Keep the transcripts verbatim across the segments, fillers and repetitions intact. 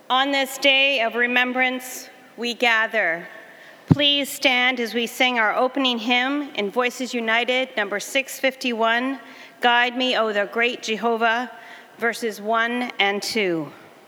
On this day of remembrance, we gather. Please stand as we sing our opening hymn in Voices United, number six fifty-one, Guide Me, O the Great Jehovah, verses one and two.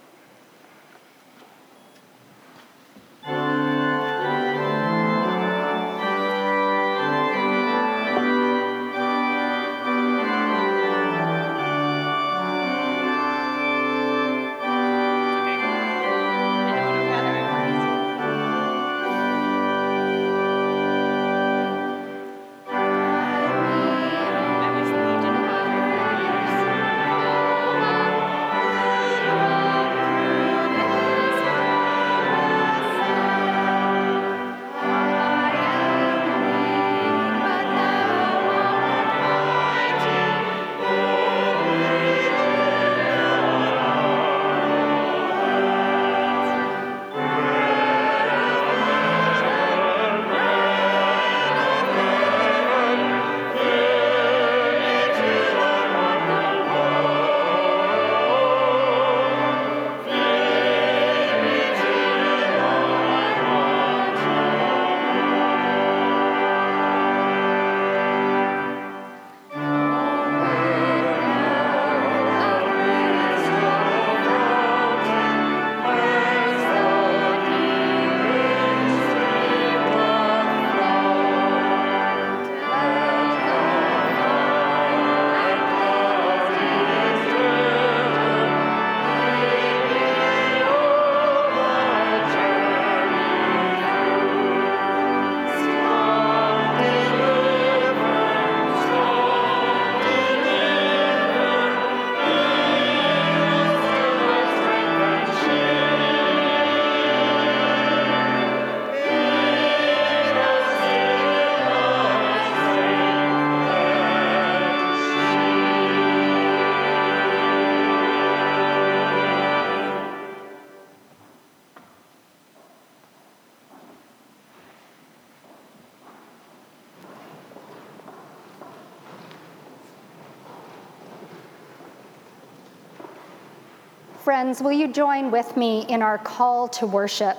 Friends, will you join with me in our call to worship?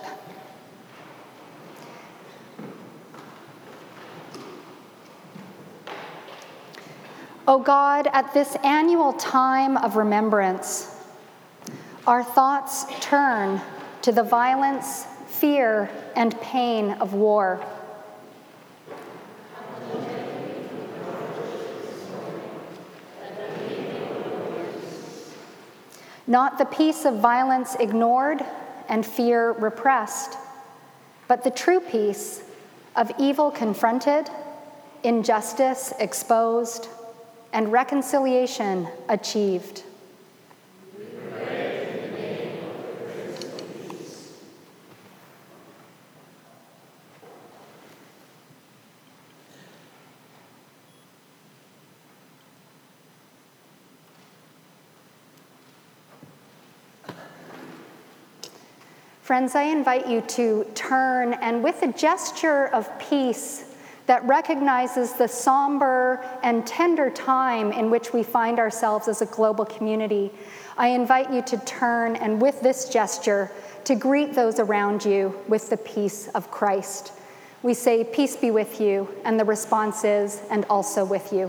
O God, at this annual time of remembrance, our thoughts turn to the violence, fear, and pain of war. Not the peace of violence ignored and fear repressed, but the true peace of evil confronted, injustice exposed, and reconciliation achieved. We pray in the name of the Prince of Peace. Friends, I invite you to turn and with a gesture of peace that recognizes the somber and tender time in which we find ourselves as a global community, I invite you to turn and with this gesture to greet those around you with the peace of Christ. We say, peace be with you, and the response is, and also with you.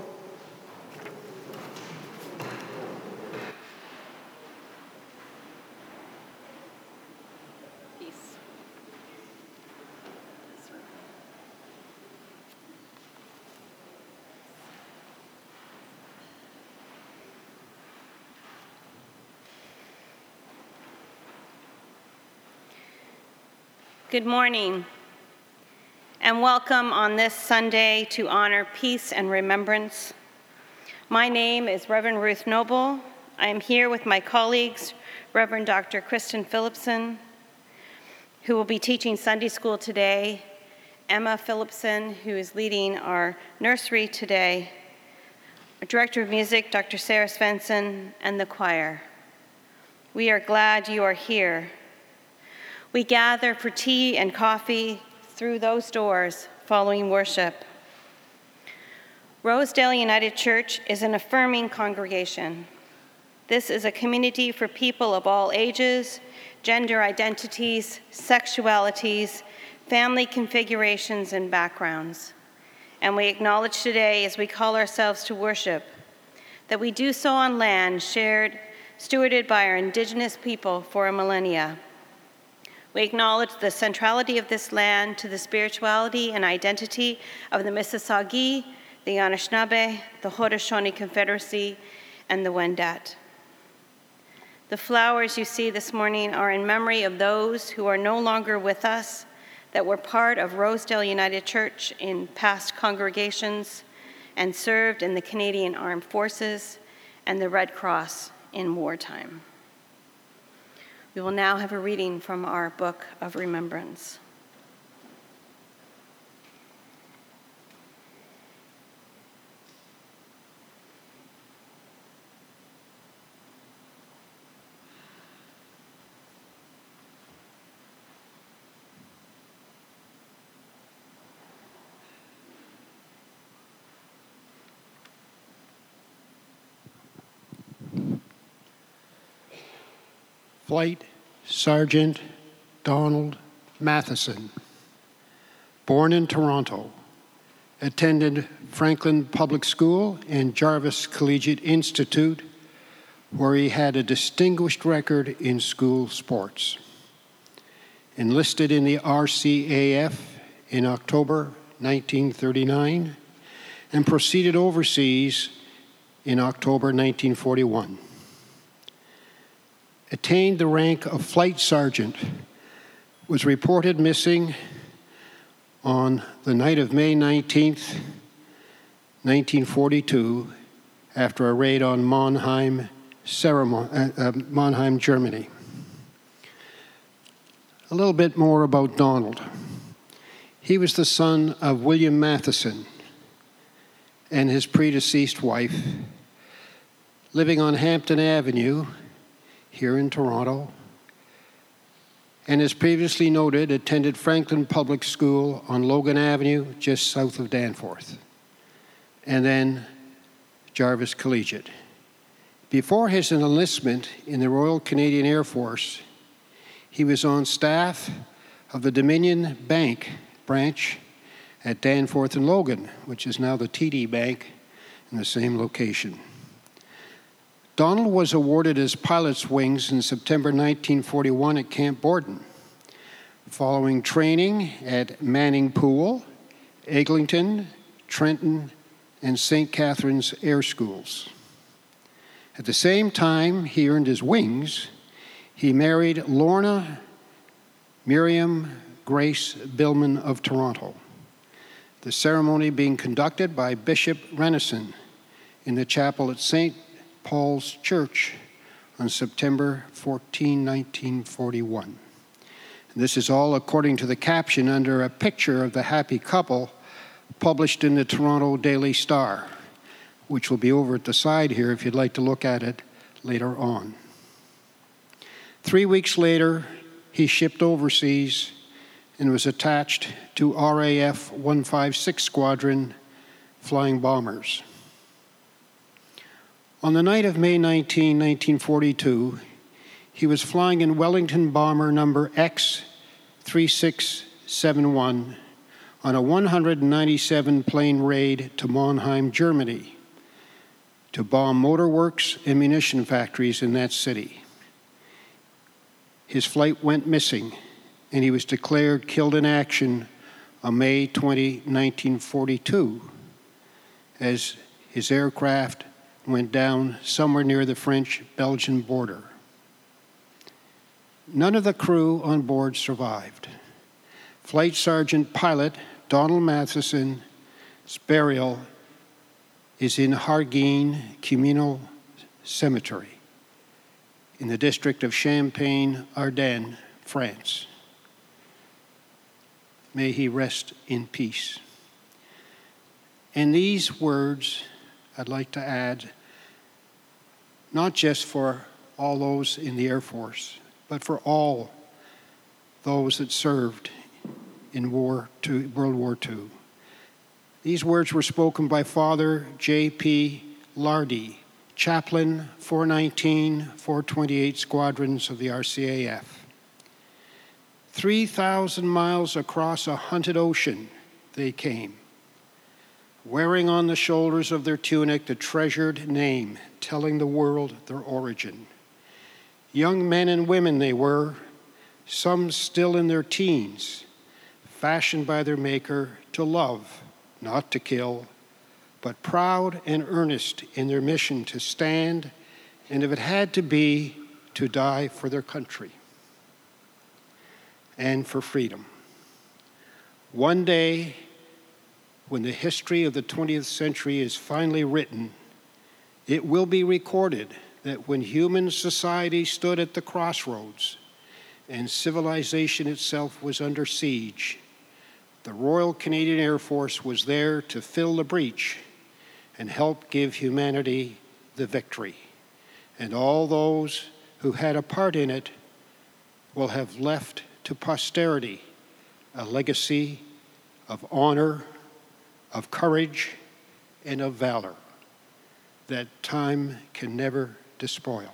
Good morning, and welcome on this Sunday to honor peace and remembrance. My name is Reverend Ruth Noble. I am here with my colleagues, Reverend Doctor Kristen Phillipson, who will be teaching Sunday school today, Emma Phillipson, who is leading our nursery today, our Director of Music, Doctor Sarah Svensson, and the choir. We are glad you are here. We gather for tea and coffee through those doors following worship. Rosedale United Church is an affirming congregation. This is a community for people of all ages, gender identities, sexualities, family configurations, and backgrounds. And we acknowledge today, as we call ourselves to worship, that we do so on land shared, stewarded by our Indigenous people for a millennia. We acknowledge the centrality of this land to the spirituality and identity of the Mississauga, the Anishinaabe, the Haudenosaunee Confederacy, and the Wendat. The flowers you see this morning are in memory of those who are no longer with us, that were part of Rosedale United Church in past congregations and served in the Canadian Armed Forces and the Red Cross in wartime. We will now have a reading from our Book of Remembrance. Flight Sergeant Donald Matheson, born in Toronto, attended Franklin Public School and Jarvis Collegiate Institute, where he had a distinguished record in school sports. Enlisted in the R C A F in October nineteen thirty-nine and proceeded overseas in October nineteen forty-one. Attained the rank of flight sergeant, was reported missing on the night of May nineteenth, nineteen forty-two, after a raid on Mannheim, ceremony, uh, uh, Mannheim, Germany. A little bit more about Donald. He was the son of William Matheson and his predeceased wife, living on Hampton Avenue here in Toronto, and as previously noted, attended Franklin Public School on Logan Avenue, just south of Danforth, and then Jarvis Collegiate. Before his enlistment in the Royal Canadian Air Force, he was on staff of the Dominion Bank branch at Danforth and Logan, which is now the T D Bank in the same location. Donald was awarded his pilot's wings in September nineteen forty-one at Camp Borden, following training at Manning Pool, Eglinton, Trenton, and Saint Catharines Air Schools. At the same time he earned his wings, he married Lorna Miriam Grace Billman of Toronto, the ceremony being conducted by Bishop Renison in the chapel at Saint Paul's Church on September fourteenth, nineteen forty-one. And this is all according to the caption under a picture of the happy couple published in the Toronto Daily Star, which will be over at the side here if you'd like to look at it later on. Three weeks later, he shipped overseas and was attached to R A F one fifty-six Squadron flying bombers. On the night of May nineteenth, nineteen forty-two, he was flying in Wellington bomber number X thirty-six seventy-one on a one hundred ninety-seven plane raid to Mannheim, Germany, to bomb motorworks and munition factories in that city. His flight went missing, and he was declared killed in action on May twentieth, nineteen forty-two, as his aircraft went down somewhere near the French-Belgian border. None of the crew on board survived. Flight Sergeant Pilot Donald Matheson's burial is in Harguin Communal Cemetery in the district of Champagne-Ardenne, France. May he rest in peace. And these words I'd like to add, not just for all those in the Air Force, but for all those that served in War Two, World War Two. These words were spoken by Father J P Lardy, Chaplain four nineteen, four twenty-eight Squadrons of the R C A F. three thousand miles across a hunted ocean they came, wearing on the shoulders of their tunic the treasured name, telling the world their origin. Young men and women they were, some still in their teens, fashioned by their Maker to love, not to kill, but proud and earnest in their mission to stand, and if it had to be, to die for their country and for freedom. One day, when the history of the twentieth century is finally written, it will be recorded that when human society stood at the crossroads and civilization itself was under siege, the Royal Canadian Air Force was there to fill the breach and help give humanity the victory. And all those who had a part in it will have left to posterity a legacy of honor, of courage, and of valor that time can never despoil.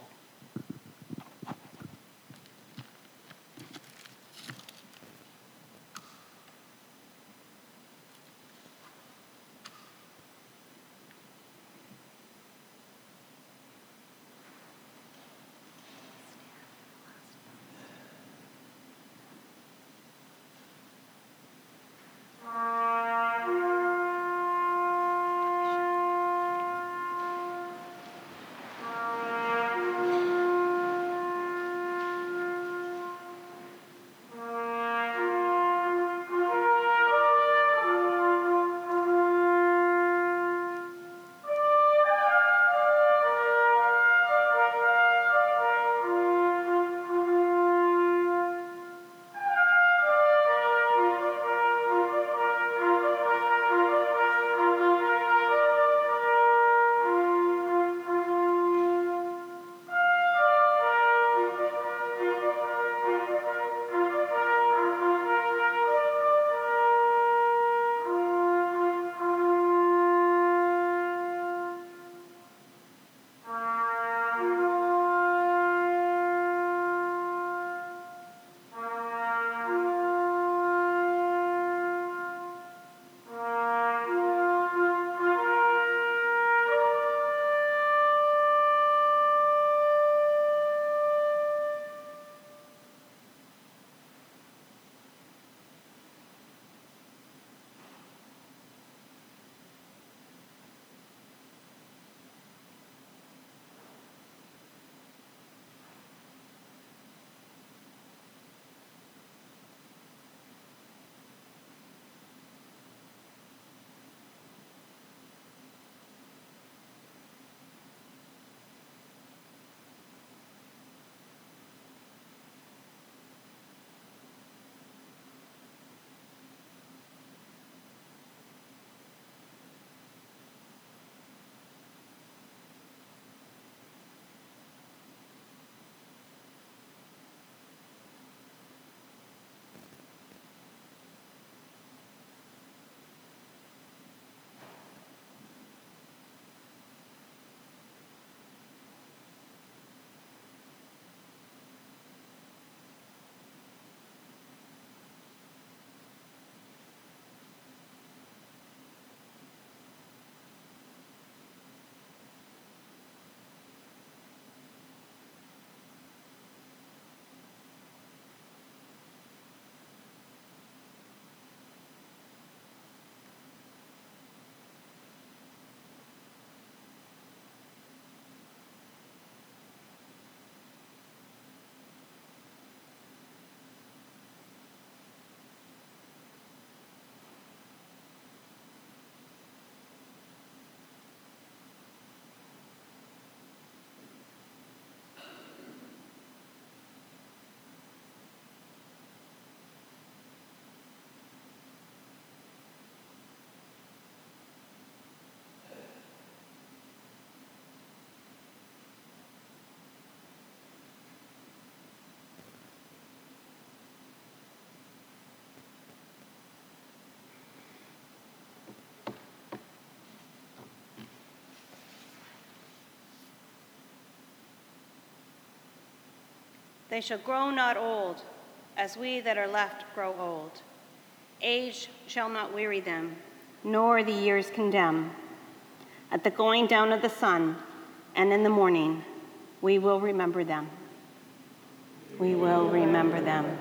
They shall grow not old, as we that are left grow old. Age shall not weary them, nor the years condemn. At the going down of the sun and in the morning, we will remember them. We will remember them.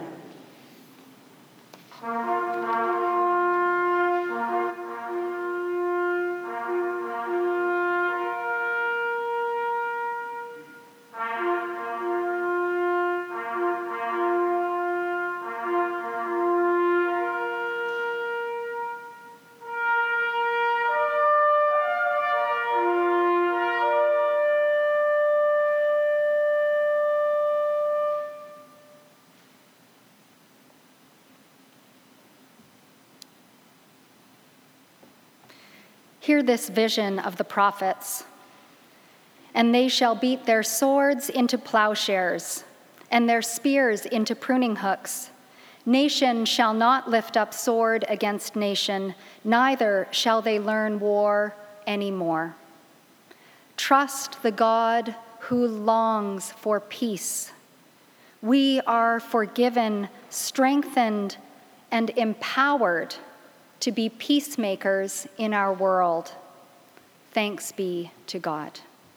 Hear this vision of the prophets. And they shall beat their swords into plowshares, and their spears into pruning hooks. Nation shall not lift up sword against nation, neither shall they learn war anymore. Trust the God who longs for peace. We are forgiven, strengthened, and empowered to be peacemakers in our world. Thanks be to God.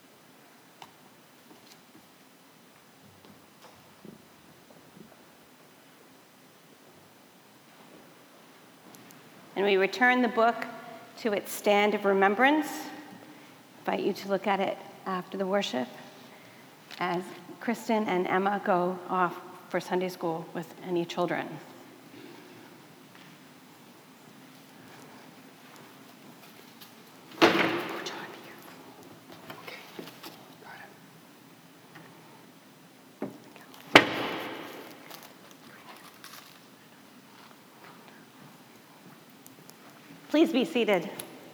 And we return the book to its stand of remembrance. I invite you to look at it after the worship as Kristen and Emma go off for Sunday school with any children. Please be seated.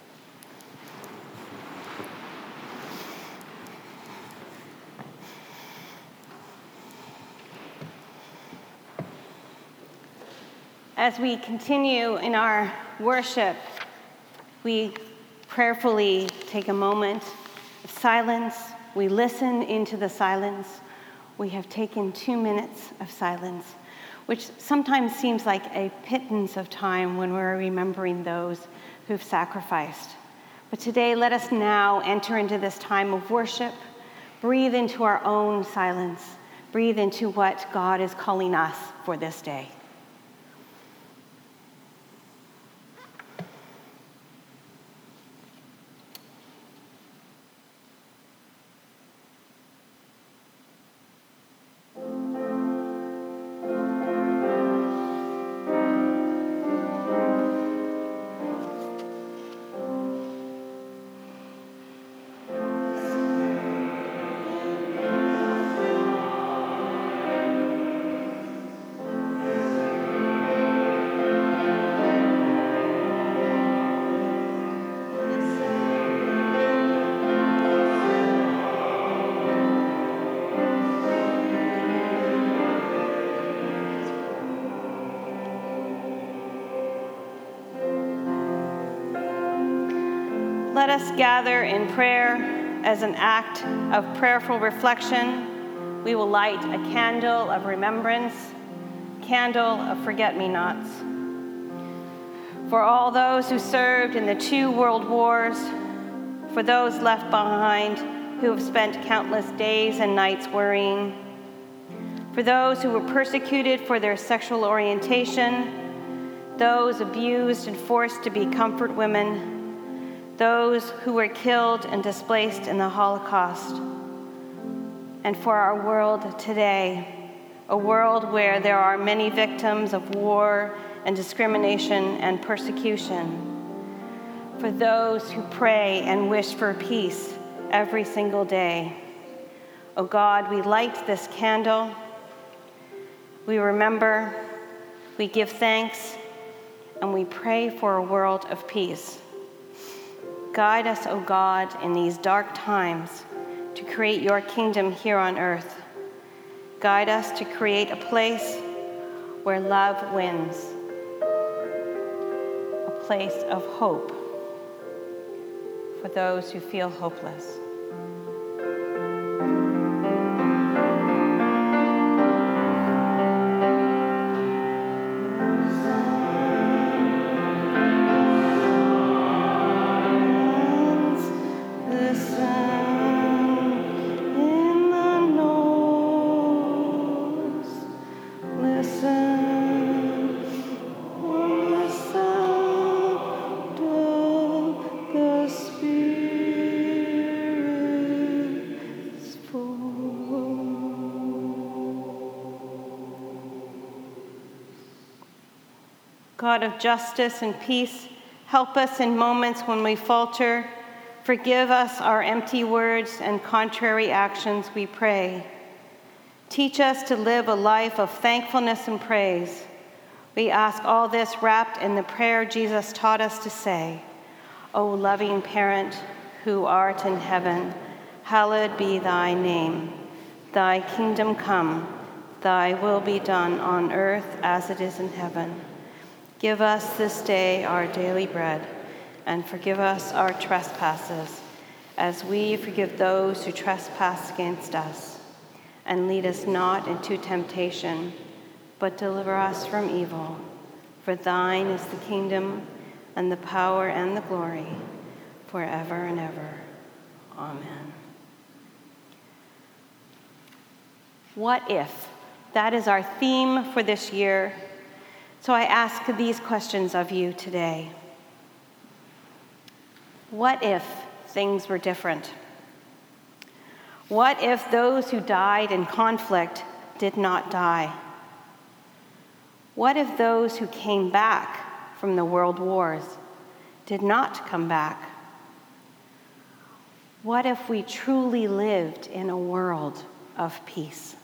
As we continue in our worship, we prayerfully take a moment of silence. We listen into the silence. We have taken two minutes of silence, which sometimes seems like a pittance of time when we're remembering those who've sacrificed. But today, let us now enter into this time of worship, breathe into our own silence, breathe into what God is calling us for this day. Let us gather in prayer as an act of prayerful reflection. We will light a candle of remembrance, candle of forget-me-nots. For all those who served in the two world wars, for those left behind who have spent countless days and nights worrying, for those who were persecuted for their sexual orientation, those abused and forced to be comfort women, those who were killed and displaced in the Holocaust, and for our world today, a world where there are many victims of war and discrimination and persecution, for those who pray and wish for peace every single day. Oh God, we light this candle, we remember, we give thanks, and we pray for a world of peace. Guide us, O God, in these dark times to create your kingdom here on earth. Guide us to create a place where love wins, a place of hope for those who feel hopeless. God of justice and peace, help us in moments when we falter. Forgive us our empty words and contrary actions, we pray. Teach us to live a life of thankfulness and praise. We ask all this wrapped in the prayer Jesus taught us to say, O loving parent who art in heaven, hallowed be thy name. Thy kingdom come, thy will be done on earth as it is in heaven. Give us this day our daily bread, and forgive us our trespasses, as we forgive those who trespass against us. And lead us not into temptation, but deliver us from evil. For thine is the kingdom, and the power, and the glory, forever and ever. Amen. What if? That is our theme for this year. So I ask these questions of you today. What if things were different? What if those who died in conflict did not die? What if those who came back from the world wars did not come back? What if we truly lived in a world of peace?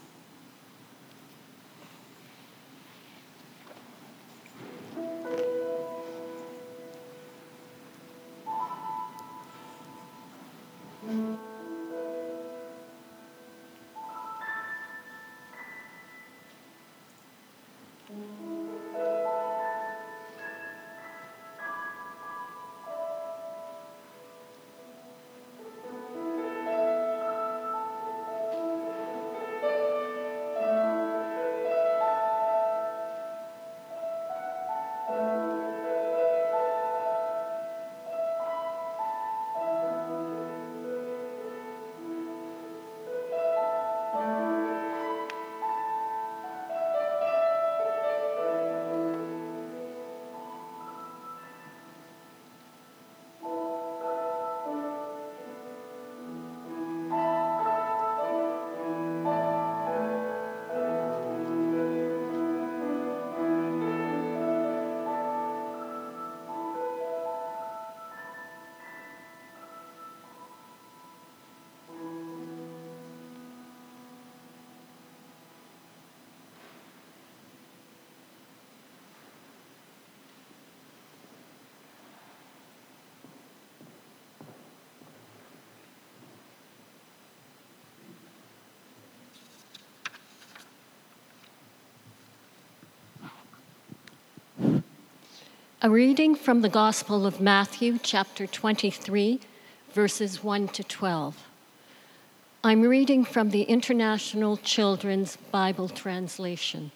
A reading from the Gospel of Matthew, chapter twenty-three, verses one to twelve. I'm reading from the International Children's Bible Translation.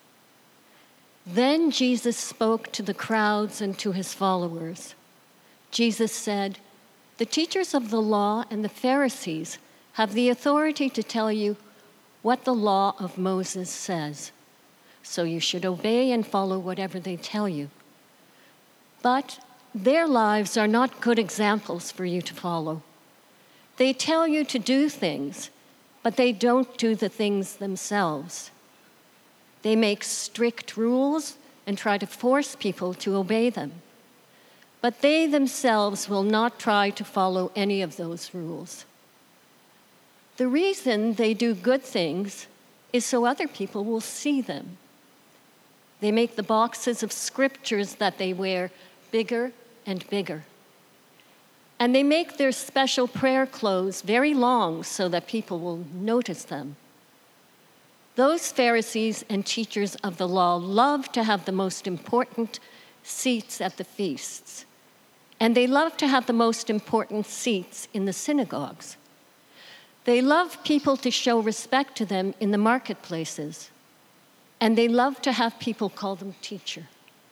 Then Jesus spoke to the crowds and to his followers. Jesus said, "The teachers of the law and the Pharisees have the authority to tell you what the law of Moses says, so you should obey and follow whatever they tell you. But their lives are not good examples for you to follow. They tell you to do things, but they don't do the things themselves. They make strict rules and try to force people to obey them. But they themselves will not try to follow any of those rules. The reason they do good things is so other people will see them. They make the boxes of scriptures that they wear bigger and bigger. And they make their special prayer clothes very long so that people will notice them. Those Pharisees and teachers of the law love to have the most important seats at the feasts, and they love to have the most important seats in the synagogues. They love people to show respect to them in the marketplaces, and they love to have people call them teacher.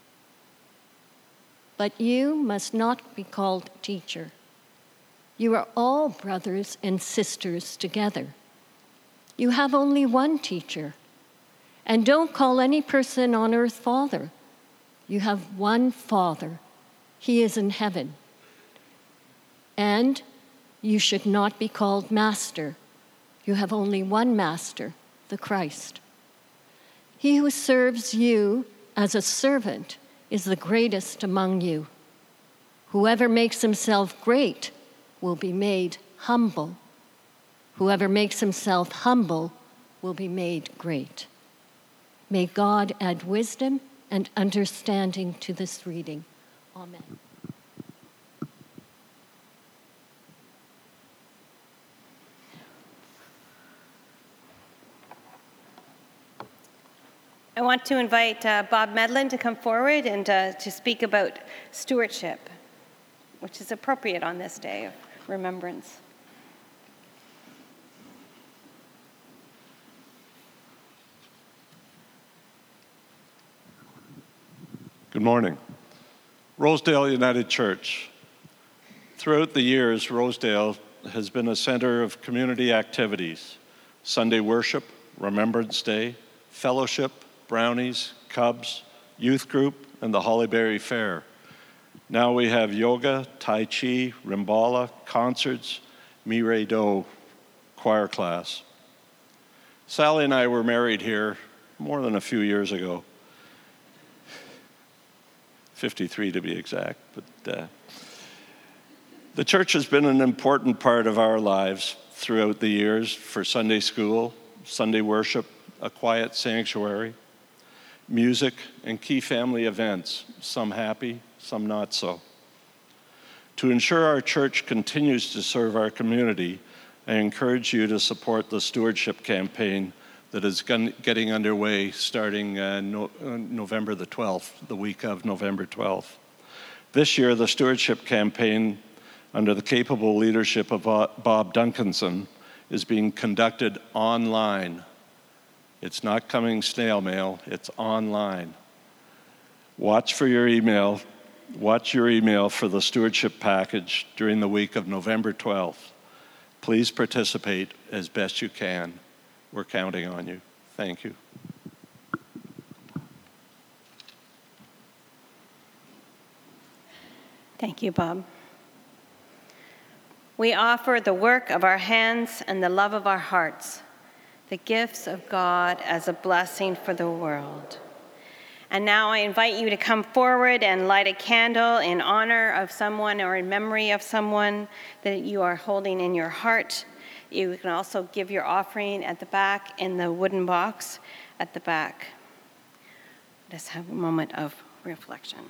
But you must not be called teacher. You are all brothers and sisters together. You have only one teacher. And don't call any person on earth father. You have one Father. He is in heaven. And you should not be called master. You have only one master, the Christ. He who serves you as a servant is the greatest among you. Whoever makes himself great will be made humble. Whoever makes himself humble will be made great. May God add wisdom and understanding to this reading. Amen. I want to invite uh, Bob Medlin to come forward and uh, to speak about stewardship, which is appropriate on this day of remembrance. Good morning. Rosedale United Church. Throughout the years, Rosedale has been a center of community activities: Sunday worship, Remembrance Day, fellowship, brownies, Cubs, youth group, and the Hollyberry Fair. Now we have yoga, Tai Chi, Rimbala, concerts, Mire Do choir class. Sally and I were married here more than a few years ago. fifty-three to be exact, but uh, the church has been an important part of our lives throughout the years for Sunday school, Sunday worship, a quiet sanctuary, music, and key family events, some happy, some not so. To ensure our church continues to serve our community, I encourage you to support the stewardship campaign that is getting underway starting uh, no, uh, November the twelfth, the week of November twelfth. This year, the stewardship campaign, under the capable leadership of Bob Duncanson, is being conducted online. It's not coming snail mail, it's online. Watch for your email, watch your email for the stewardship package during the week of November twelfth. Please participate as best you can. We're counting on you. Thank you. Thank you, Bob. We offer the work of our hands and the love of our hearts, the gifts of God as a blessing for the world. And now I invite you to come forward and light a candle in honor of someone or in memory of someone that you are holding in your heart. You can also give your offering at the back in the wooden box at the back. Let's have a moment of reflection.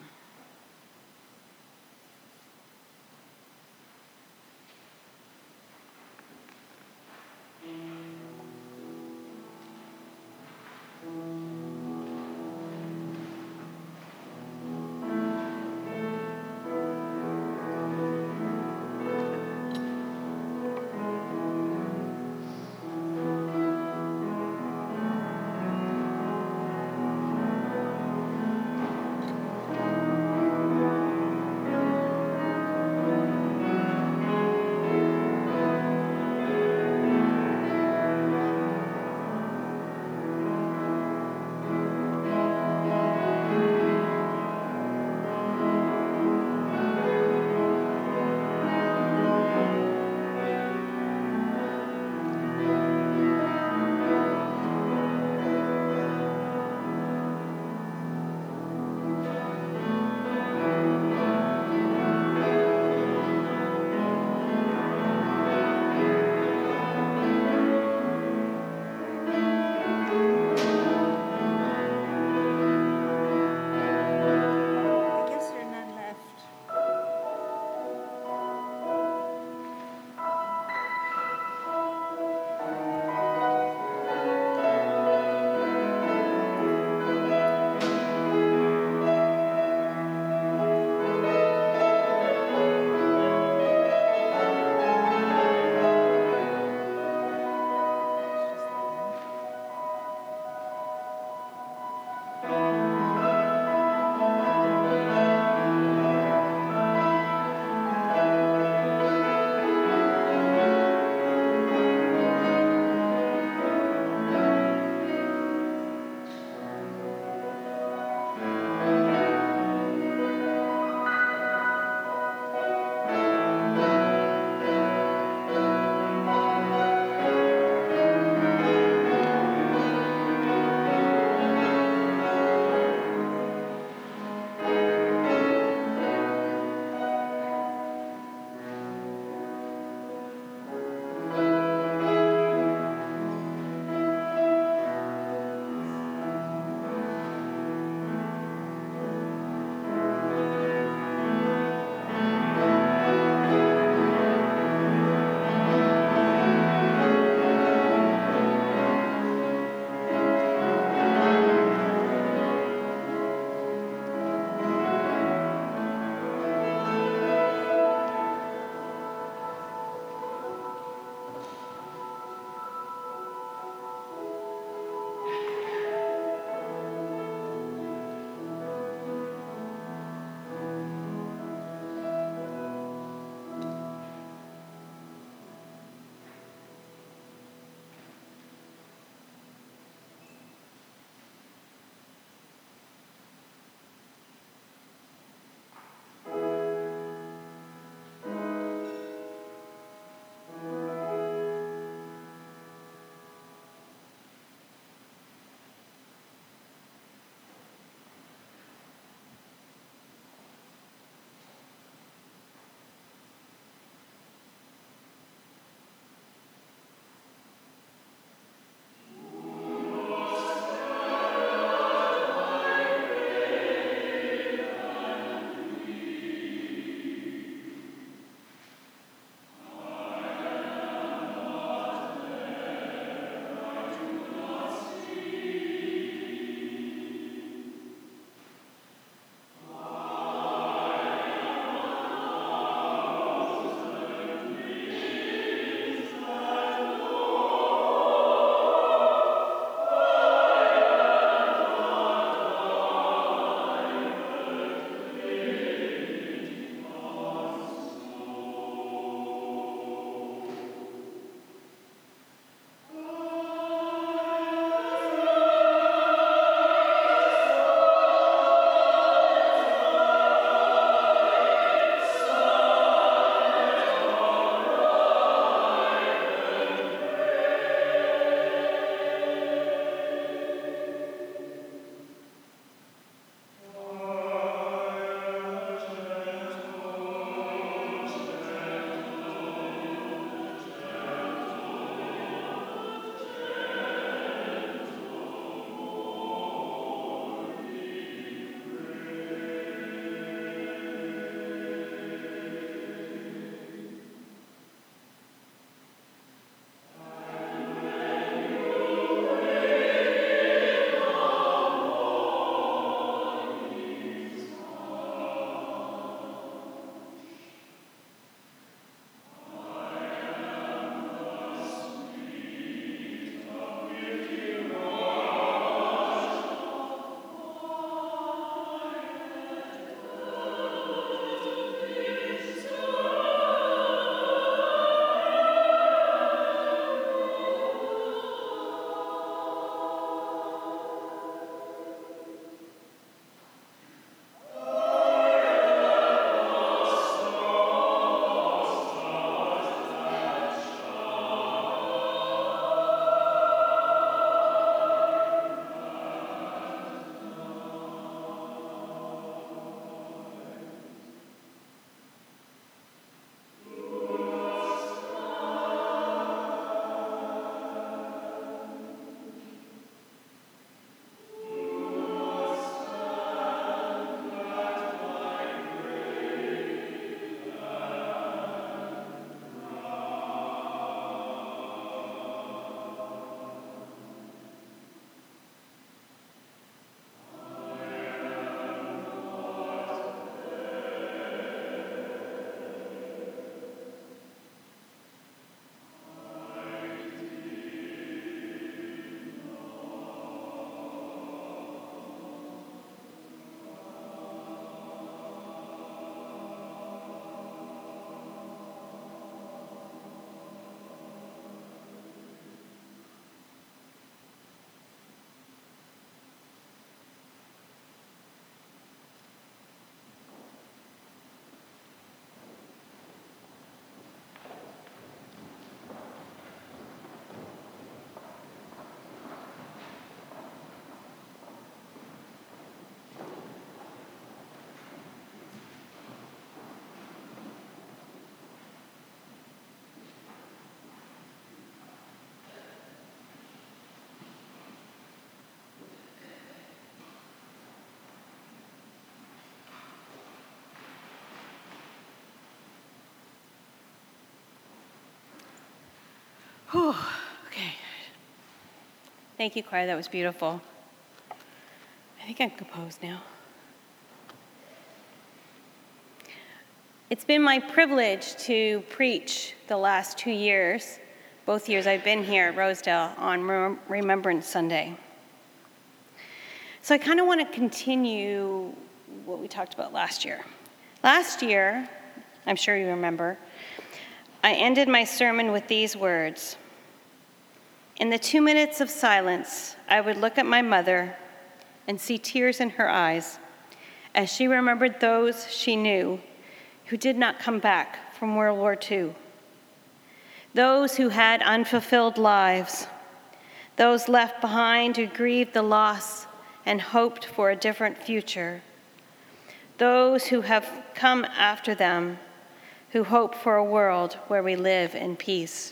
Whew, okay. Thank you, choir. That was beautiful. I think I'm composed now. It's been my privilege to preach the last two years, both years I've been here at Rosedale, on Remembrance Sunday. So I kind of want to continue what we talked about last year. Last year, I'm sure you remember, I ended my sermon with these words. In the two minutes of silence, I would look at my mother and see tears in her eyes as she remembered those she knew who did not come back from World War Two. Those who had unfulfilled lives, those left behind who grieved the loss and hoped for a different future, those who have come after them who hope for a world where we live in peace.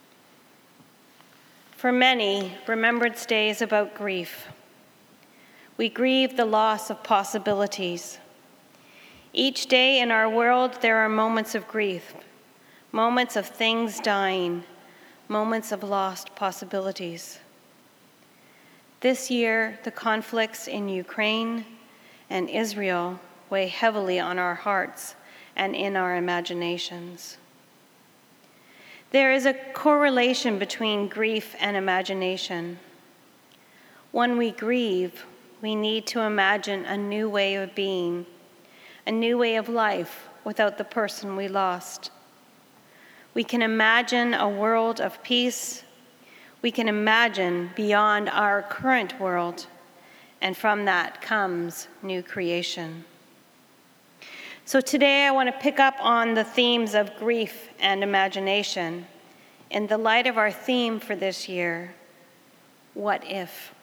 For many, Remembrance Day is about grief. We grieve the loss of possibilities. Each day in our world, there are moments of grief, moments of things dying, moments of lost possibilities. This year, the conflicts in Ukraine and Israel weigh heavily on our hearts and in our imaginations. There is a correlation between grief and imagination. When we grieve, we need to imagine a new way of being, a new way of life without the person we lost. We can imagine a world of peace. We can imagine beyond our current world, and from that comes new creation. So today I want to pick up on the themes of grief and imagination in the light of our theme for this year, what if?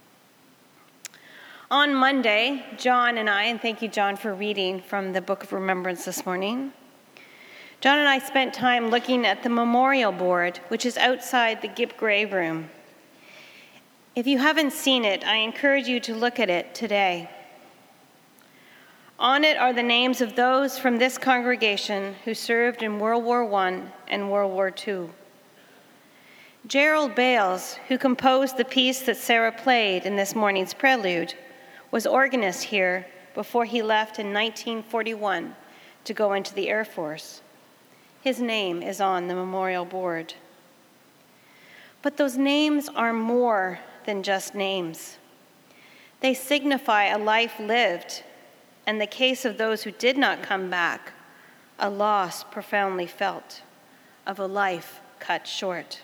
On Monday, John and I, and thank you, John, for reading from the Book of Remembrance this morning. John and I spent time looking at the memorial board, which is outside the Gipp Grave Room. If you haven't seen it, I encourage you to look at it today. On it are the names of those from this congregation who served in World War One and World War Two. Gerald Bales, who composed the piece that Sarah played in this morning's prelude, was organist here before he left in nineteen forty-one to go into the Air Force. His name is on the memorial board. But those names are more than just names. They signify a life lived, and the case of those who did not come back, a loss profoundly felt, of a life cut short.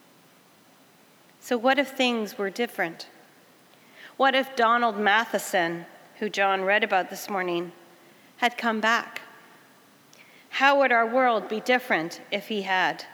So what if things were different? What if Donald Matheson, who John read about this morning, had come back? How would our world be different if he had?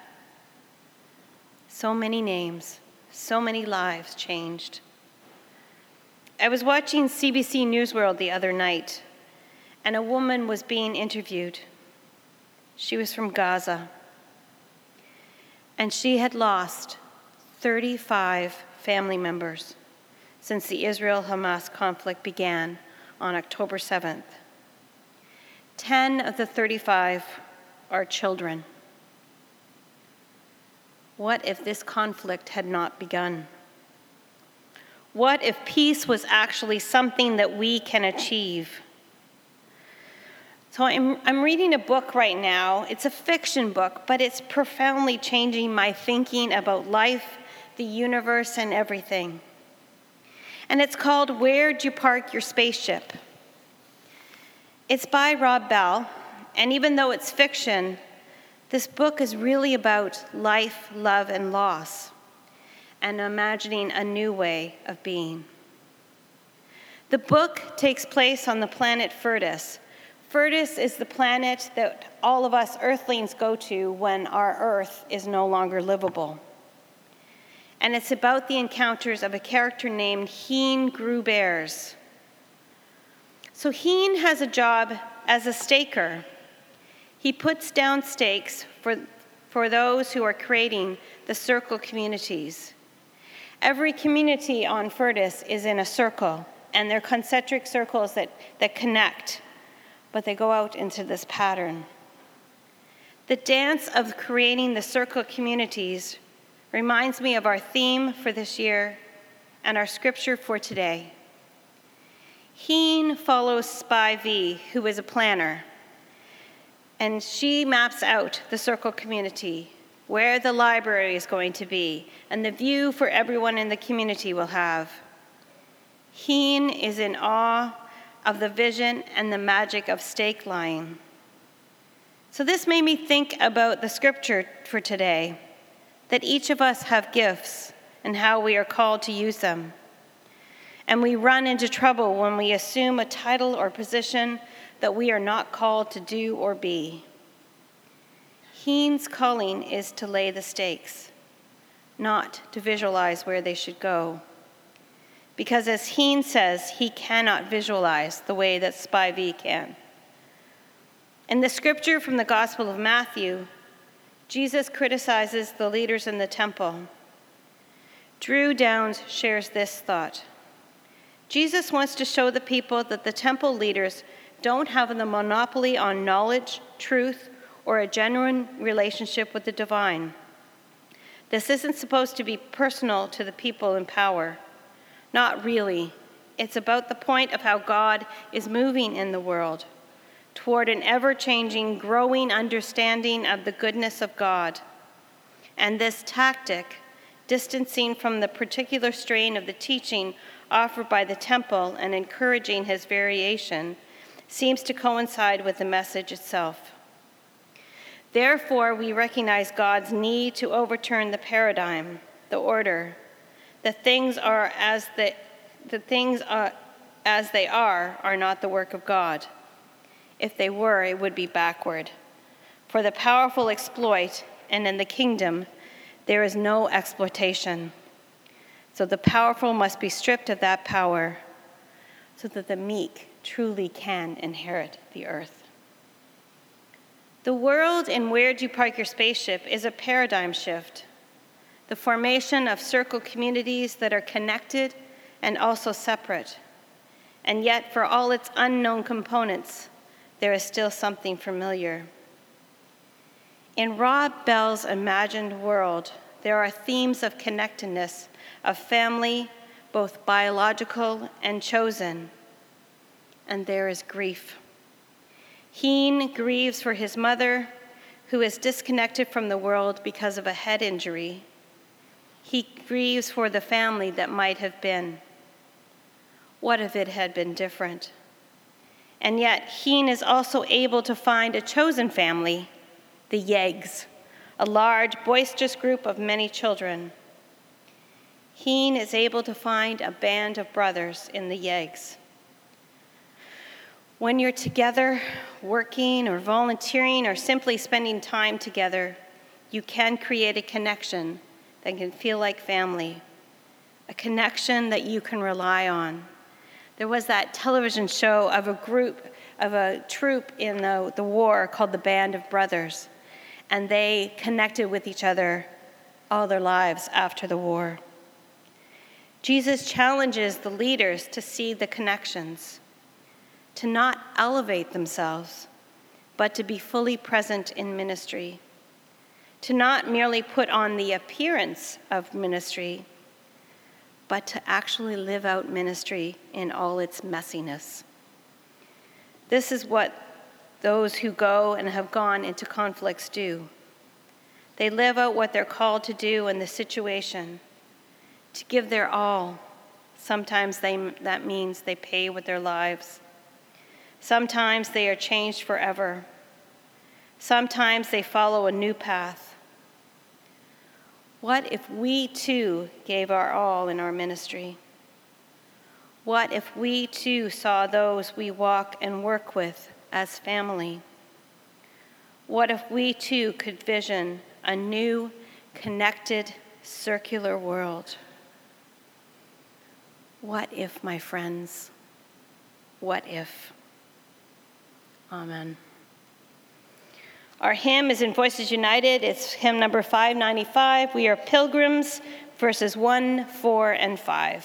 So many names, so many lives changed. I was watching C B C News World the other night, and a woman was being interviewed. She was from Gaza, and she had lost thirty-five family members since the Israel-Hamas conflict began on October seventh. Ten of the thirty-five are children. What if this conflict had not begun? What if peace was actually something that we can achieve? So I'm, I'm reading a book right now. It's a fiction book, but it's profoundly changing my thinking about life, the universe, and everything. And it's called Where'd You Park Your Spaceship? It's by Rob Bell, and even though it's fiction, this book is really about life, love, and loss, and imagining a new way of being. The book takes place on the planet Furtus. Furtus is the planet that all of us Earthlings go to when our Earth is no longer livable. And it's about the encounters of a character named Heen Grubers. So Heen has a job as a staker. He puts down stakes for, for those who are creating the circle communities. Every community on Furtus is in a circle, and they're concentric circles that, that connect, but they go out into this pattern. The dance of creating the circle communities reminds me of our theme for this year and our scripture for today. Heen follows Spy V, who is a planner, and she maps out the Circle community, where the library is going to be, and the view for everyone in the community will have. Heen is in awe of the vision and the magic of stake lying. So this made me think about the scripture for today, that each of us have gifts and how we are called to use them. And we run into trouble when we assume a title or position that we are not called to do or be. Heen's calling is to lay the stakes, not to visualize where they should go. Because as Heen says, he cannot visualize the way that Spy V can. In the scripture from the Gospel of Matthew, Jesus criticizes the leaders in the temple. Drew Downs shares this thought. Jesus wants to show the people that the temple leaders don't have the monopoly on knowledge, truth, or a genuine relationship with the divine. This isn't supposed to be personal to the people in power. Not really. It's about the point of how God is moving in the world toward an ever-changing, growing understanding of the goodness of God. And this tactic, distancing from the particular strain of the teaching offered by the temple and encouraging his variation, seems to coincide with the message itself. Therefore, we recognize God's need to overturn the paradigm, the order. The things are as the, the things are, as they are are not the work of God. If they were, it would be backward. For the powerful exploit, and in the kingdom, there is no exploitation. So the powerful must be stripped of that power so that the meek truly can inherit the earth. The world in Where'd You Park Your Spaceship is a paradigm shift. The formation of circle communities that are connected and also separate. And yet, for all its unknown components, there is still something familiar. In Rob Bell's imagined world, there are themes of connectedness, of family, both biological and chosen. And there is grief. Heen grieves for his mother, who is disconnected from the world because of a head injury. He grieves for the family that might have been. What if it had been different? And yet, Heen is also able to find a chosen family, the Yeggs, a large, boisterous group of many children. Heen is able to find a band of brothers in the Yeggs. When you're together, working or volunteering or simply spending time together, you can create a connection that can feel like family, a connection that you can rely on. There was that television show of a group, of a troop in the, the war called the Band of Brothers, and they connected with each other all their lives after the war. Jesus challenges the leaders to see the connections, to not elevate themselves, but to be fully present in ministry, to not merely put on the appearance of ministry, but to actually live out ministry in all its messiness. This is what those who go and have gone into conflicts do. They live out what they're called to do in the situation, to give their all. Sometimes they, that means they pay with their lives. Sometimes they are changed forever. Sometimes they follow a new path. What if we too gave our all in our ministry? What if we too saw those we walk and work with as family? What if we too could vision a new, connected, circular world? What if, my friends? What if? Amen. Our hymn is in Voices United. It's hymn number five ninety-five. We are Pilgrims, verses one, four, and five.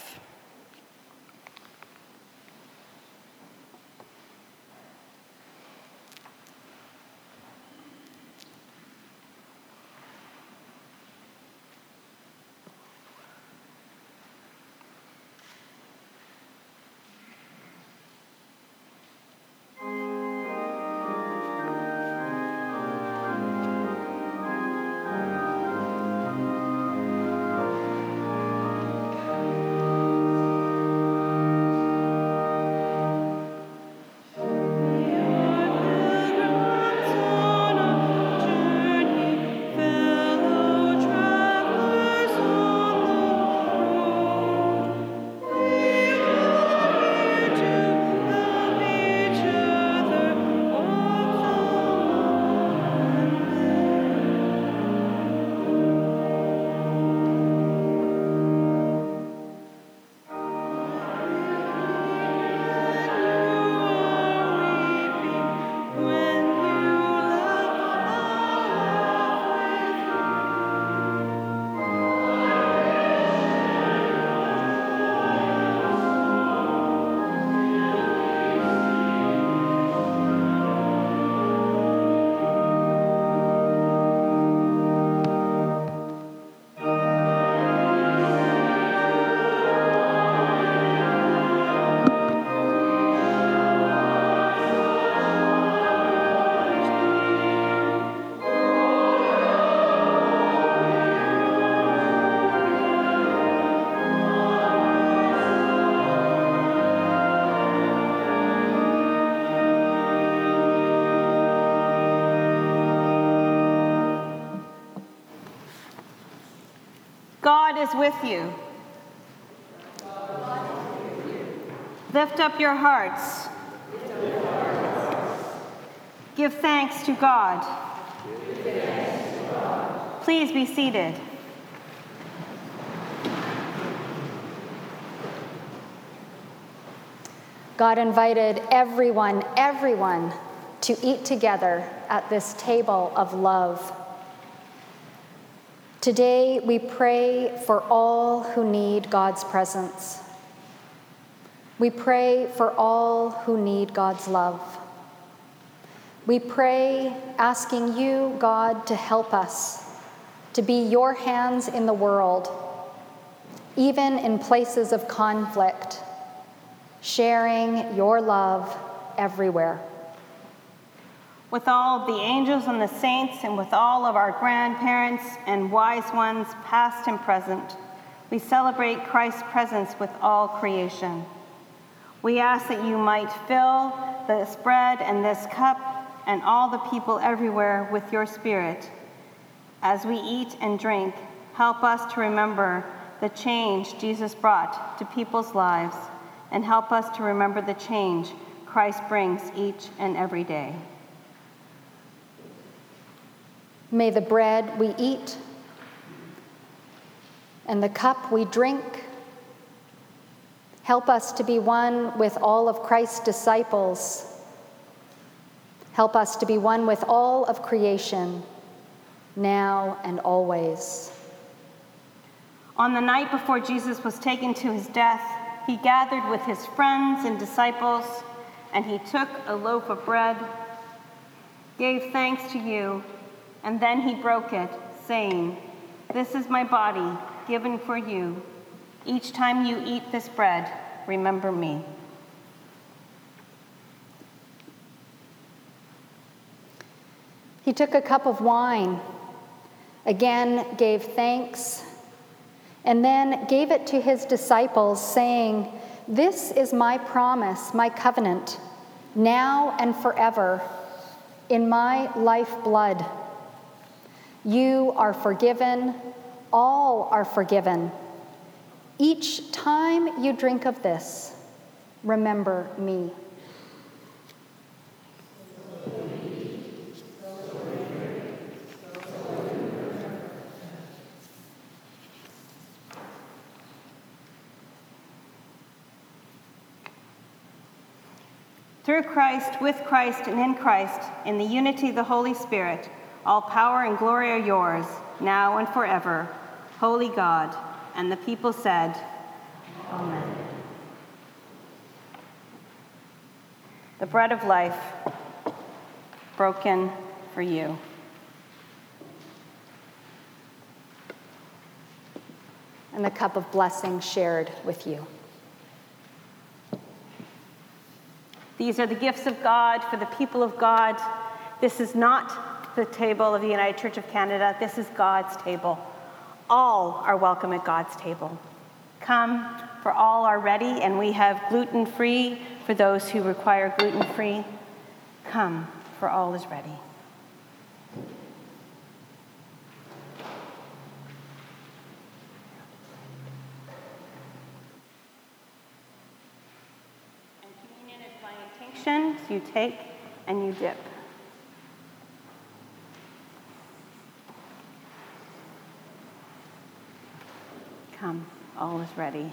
God is with you. Lift up your hearts. Give thanks to God. Please be seated. God invited everyone, everyone, to eat together at this table of love. Today, we pray for all who need God's presence. We pray for all who need God's love. We pray asking you, God, to help us, to be your hands in the world, even in places of conflict, sharing your love everywhere. With all of the angels and the saints, and with all of our grandparents and wise ones, past and present, we celebrate Christ's presence with all creation. We ask that you might fill this bread and this cup and all the people everywhere with your Spirit. As we eat and drink, help us to remember the change Jesus brought to people's lives, and help us to remember the change Christ brings each and every day. May the bread we eat and the cup we drink help us to be one with all of Christ's disciples. Help us to be one with all of creation, now and always. On the night before Jesus was taken to his death, he gathered with his friends and disciples, and he took a loaf of bread, gave thanks to you, and then he broke it, saying, "This is my body given for you. Each time you eat this bread, remember me." He took a cup of wine, again gave thanks, and then gave it to his disciples, saying, "This is my promise, my covenant, now and forever, in my lifeblood. You are forgiven, all are forgiven. Each time you drink of this, remember me." Through Christ, with Christ, and in Christ, in the unity of the Holy Spirit, all power and glory are yours, now and forever, Holy God. And the people said, Amen. The bread of life, broken for you. And the cup of blessing shared with you. These are the gifts of God for the people of God. This is not the table of the United Church of Canada. This is God's table. All are welcome at God's table. Come, for all are ready, and we have gluten-free for those who require gluten-free. Come, for all is ready. So you take and you dip. Come, all is ready.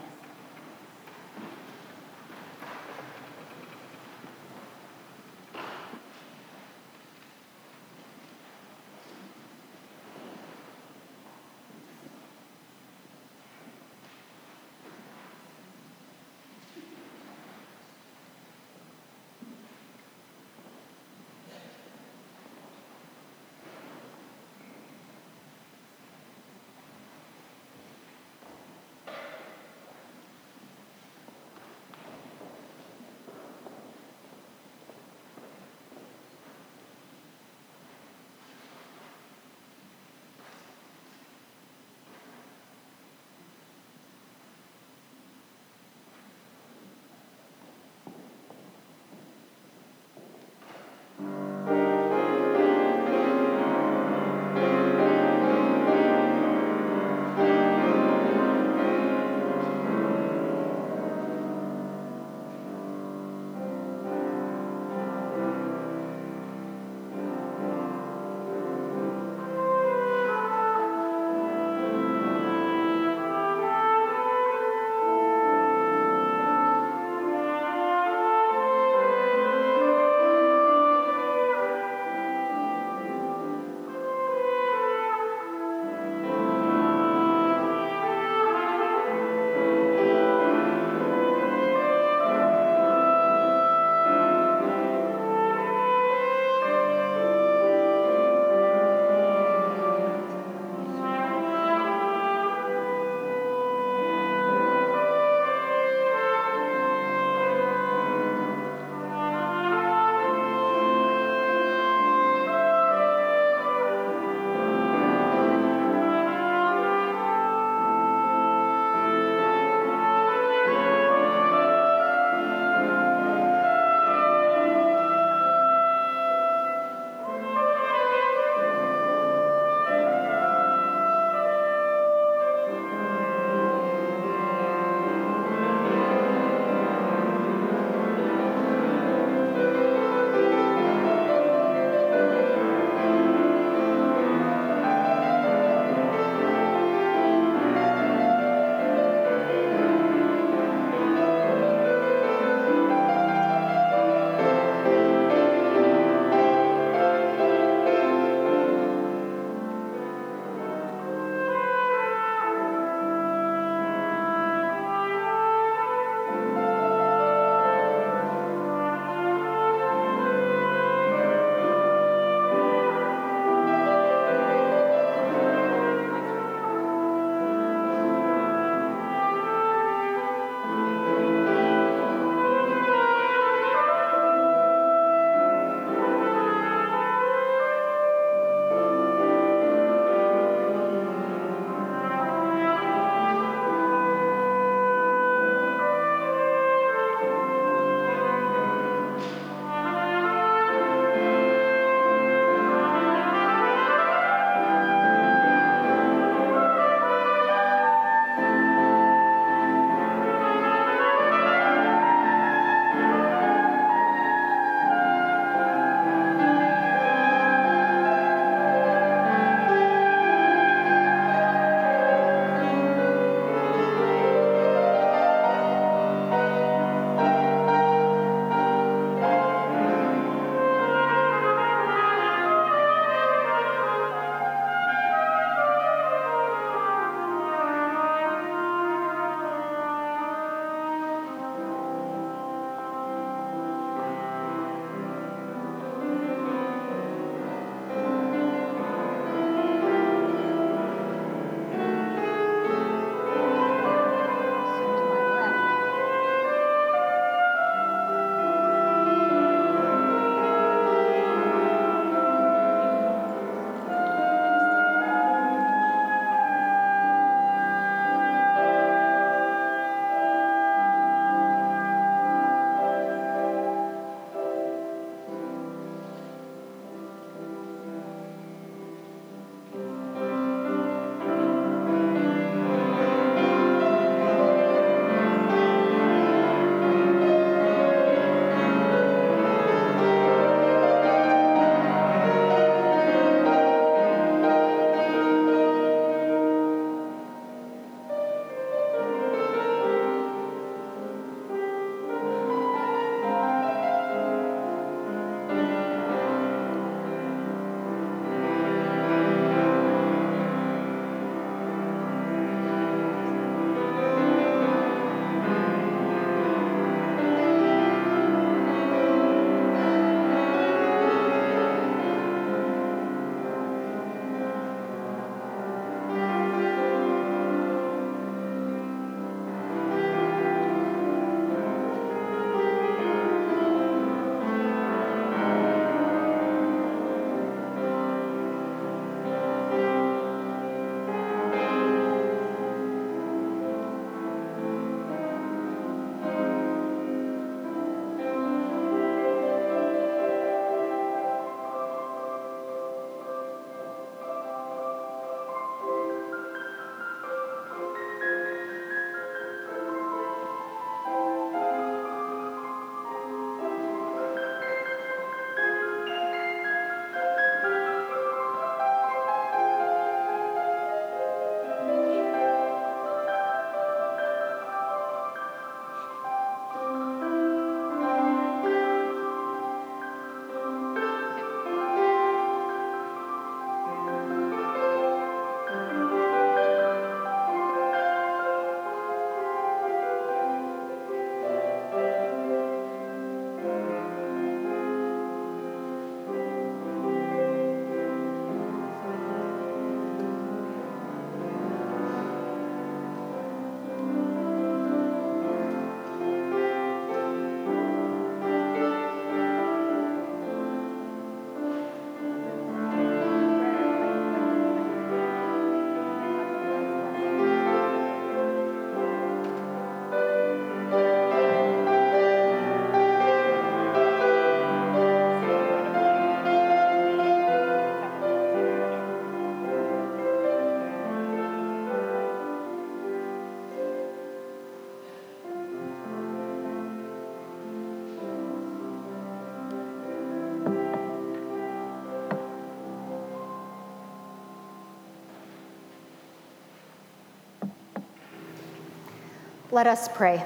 Let us pray.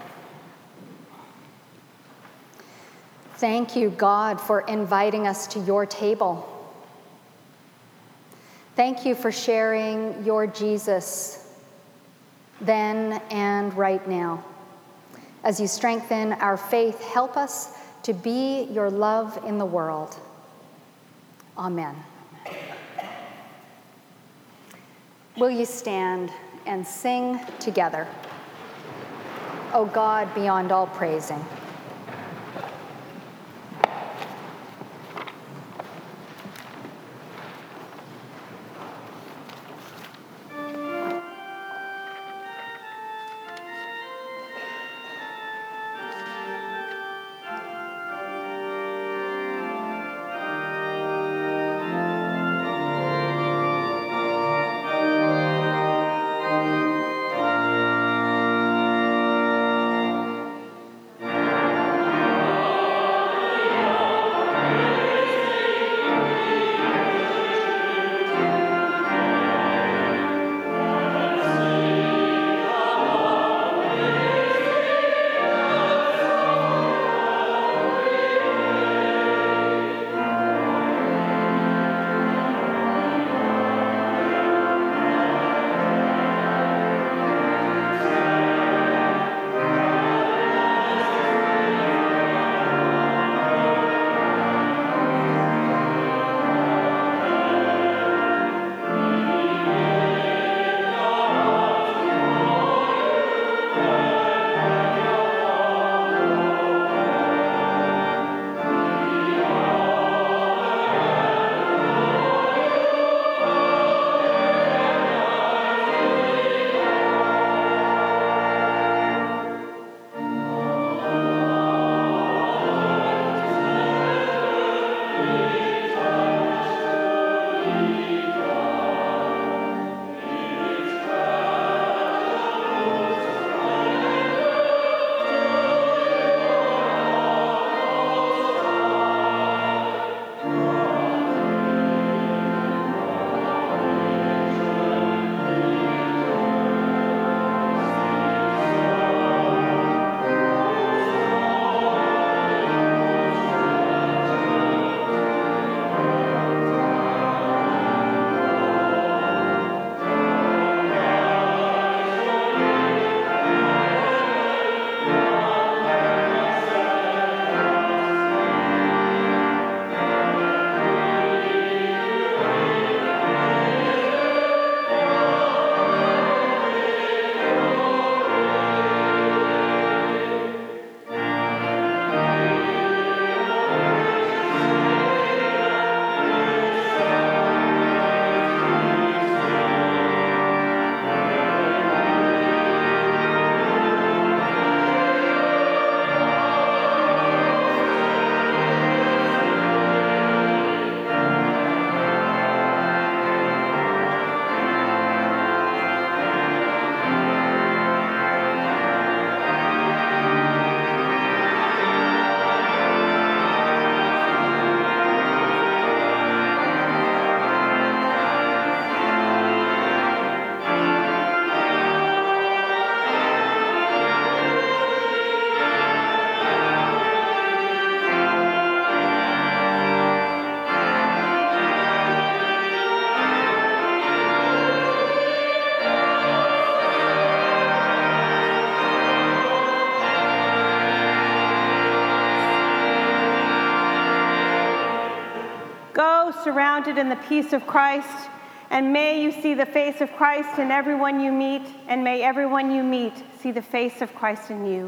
Thank you, God, for inviting us to your table. Thank you for sharing your Jesus then and right now. As you strengthen our faith, help us to be your love in the world. Amen. Will you stand and sing together? O God, beyond all praising. Surrounded in the peace of Christ, and may you see the face of Christ in everyone you meet, and may everyone you meet see the face of Christ in you.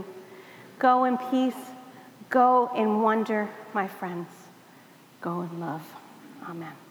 Go in peace, go in wonder, my friends. Go in love. Amen.